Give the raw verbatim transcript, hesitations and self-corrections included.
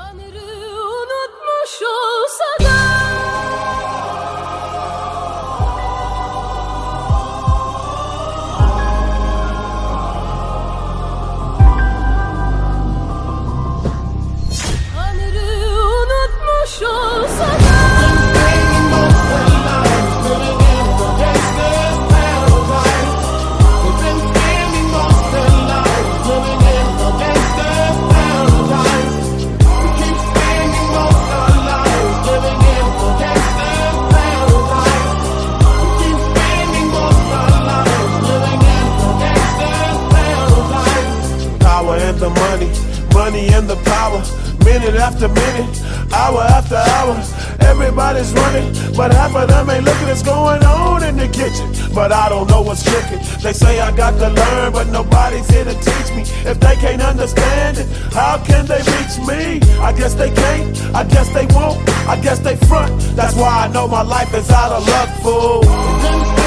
Tanrı unutmuş olsa da Tanrı unutmuş olsa da the money, money and the power. Minute after minute, hour after hour, everybody's running, but half of them ain't looking what's going on in the kitchen. But I don't know what's cooking. They say I got to learn, but nobody's here to teach me. If they can't understand it, how can they reach me? I guess they can't, I guess they won't, I guess they front. That's why I know my life is out of luck, fool.